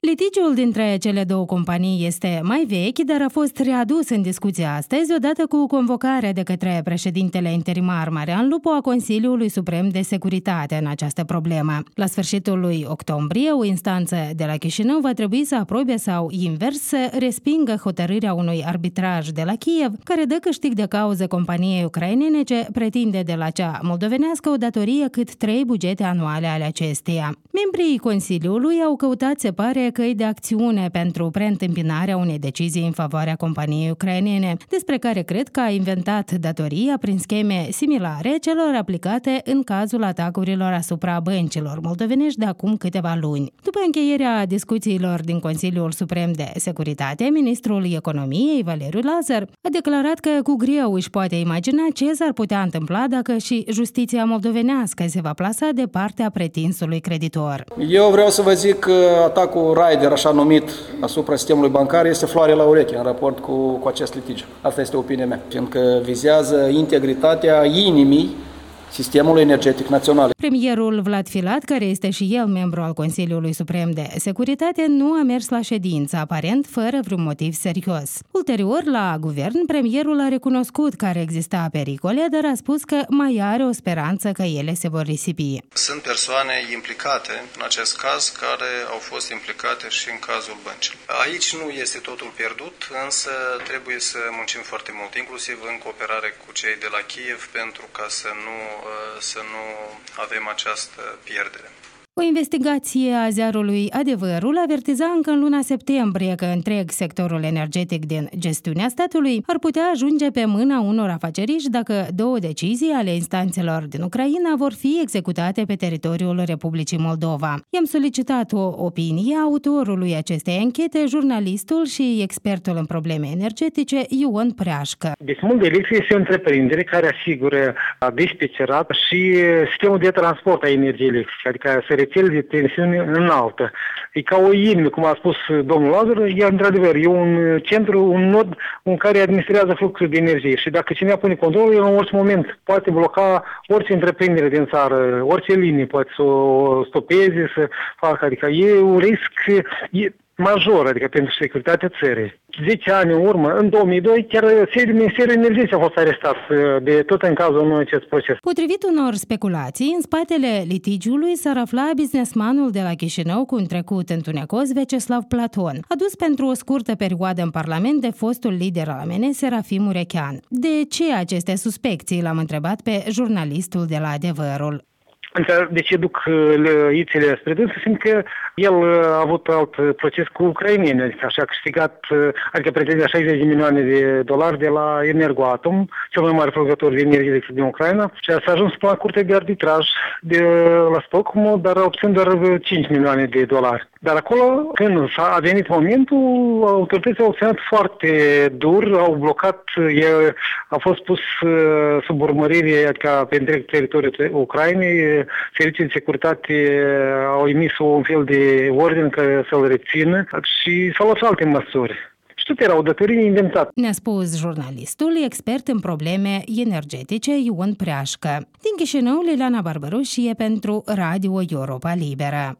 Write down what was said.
Litigiul dintre cele două companii este mai vechi, dar a fost readus în discuție astăzi, odată cu convocarea de către președintele interimar Marian Lupu a Consiliului Suprem de Securitate în această problemă. La sfârșitul lui octombrie, o instanță de la Chișinău va trebui să aprobe sau invers să respingă hotărârea unui arbitraj de la Kiev, care dă câștig de cauză companiei ucrainene ce pretinde de la cea moldovenească o datorie cât 3 bugete anuale ale acesteia. Membrii Consiliului au căutat, se pare, căi de acțiune pentru preîntâmpinarea unei decizii în favoarea companiei ucrainene, despre care cred că a inventat datoria prin scheme similare celor aplicate în cazul atacurilor asupra băncilor moldovenești de acum câteva luni. După încheierea discuțiilor din Consiliul Suprem de Securitate, ministrul Economiei, Valeriu Lazar, a declarat că cu greu își poate imagina ce s-ar putea întâmpla dacă și justiția moldovenească se va plasa de partea pretinsului creditor. Eu vreau să vă zic că atacul Raider, așa numit, asupra sistemului bancar este floare la ureche în raport cu acest litigiu. Asta este opinia mea, fiindcă vizează integritatea inimii sistemului energetic național. Premierul Vlad Filat, care este și el membru al Consiliului Suprem de Securitate, nu a mers la ședință, aparent fără vreun motiv serios. Ulterior, la guvern, premierul a recunoscut că ar exista pericole, dar a spus că mai are o speranță că ele se vor risipi. Sunt persoane implicate în acest caz care au fost implicate și în cazul băncilor. Aici nu este totul pierdut, însă trebuie să muncim foarte mult, inclusiv în cooperare cu cei de la Kiev, pentru ca să nu avem această pierdere. O investigație a ziarului Adevărul avertiza încă în luna septembrie că întreg sectorul energetic din gestiunea statului ar putea ajunge pe mâna unor afaceriști dacă 2 decizii ale instanțelor din Ucraina vor fi executate pe teritoriul Republicii Moldova. I-am solicitat o opinie autorului acestei anchete, jurnalistul și expertul în probleme energetice Ion Preașcă. Deci Mondelix este o întreprindere care asigură dispecerat și sistemul de transport a energiei electrice, adică rețele de tensiune înaltă. E ca o inimă, cum a spus domnul Lazar, e într-adevăr, e un centru, un nod în care administrează fluxul de energie și dacă cineva pune controlul, el în orice moment poate bloca orice întreprindere din țară, orice linie poate să o stopeze, să facă, adică e un risc major, adică pentru securitatea țării. 10 ani în urmă, în 2002, chiar Ministerul Energiei a fost arestat de tot în cazul unui acest proces. Potrivit unor speculații, în spatele litigiului s-ar afla businessmanul de la Chișinău cu un trecut întunecos, Veceslav Platon, adus pentru o scurtă perioadă în Parlament de fostul lider al MNS, Serafim Urechean. De ce aceste suspecții? L-am întrebat pe jurnalistul de la Adevărul. De ce duc ițele spre dânsul? Fiindcă el a avut alt proces cu ucraineni, adică așa a câștigat, adică pretindea 60 de milioane de dolari de la Energoatom, cel mai mare producător de energie electrică din Ucraina, și s-a ajuns până la curte de arbitraj de la Stockholm, dar obțin doar 5 milioane de dolari. Dar acolo, când a venit momentul, autoritățile au obținut foarte dur, au blocat, a fost pus sub urmărire, adică pe întreg teritoriul Ucrainei. Serviciile de securitate au emis un fel de ordine că să-l rețină și s-au luat alte măsuri. Și tot era o datorie inventată. Ne-a spus jurnalistul, expert în probleme energetice, Ion Preașcă. Din Chișinău, Liliana Barbaroșie pentru Radio Europa Liberă.